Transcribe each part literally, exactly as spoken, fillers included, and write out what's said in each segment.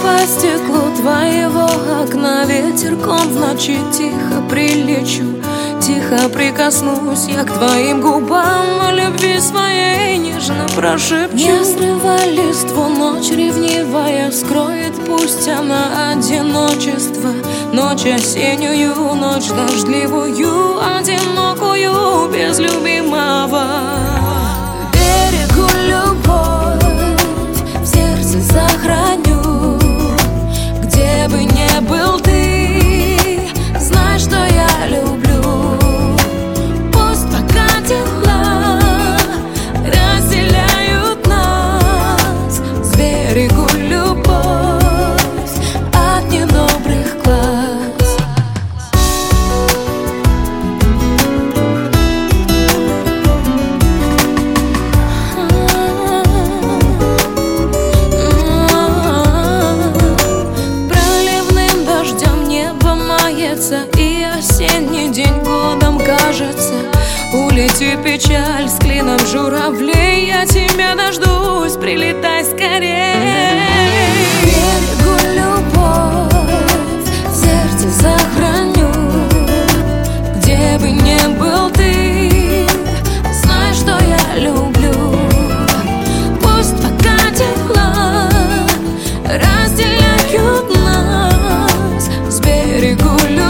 по стеклу твоего окна ветерком в ночи тихо прилечу, тихо прикоснусь я к твоим губам, о любви своей нежно прошепчу. Не срывай листву, ночь ревнивая скроет, пусть она одиночество. Ночь осеннюю, ночь дождливую, одинокую, без любимого. Берегу любовь, в сердце сохраню, где бы ни был ты, знай, что я люблю. Пусть пока тела разделяют нас, сберегу любовь от недобрых глаз. И осенний день годом кажется. Улети печаль с клином журавлей, я тебя дождусь, прилетай скорей. Берегу любовь, в сердце сохраню, где бы ни был ты, знай, что я люблю. Пусть пока тела разделяют нас, сберегу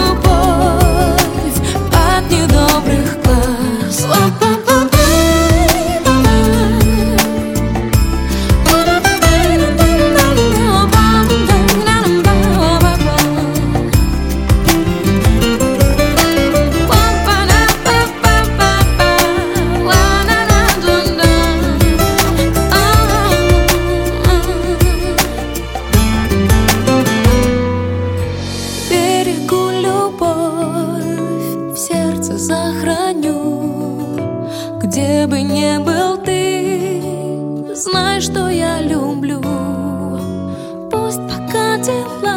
сохраню, где бы ни был ты, знай, что я люблю. Пусть пока дела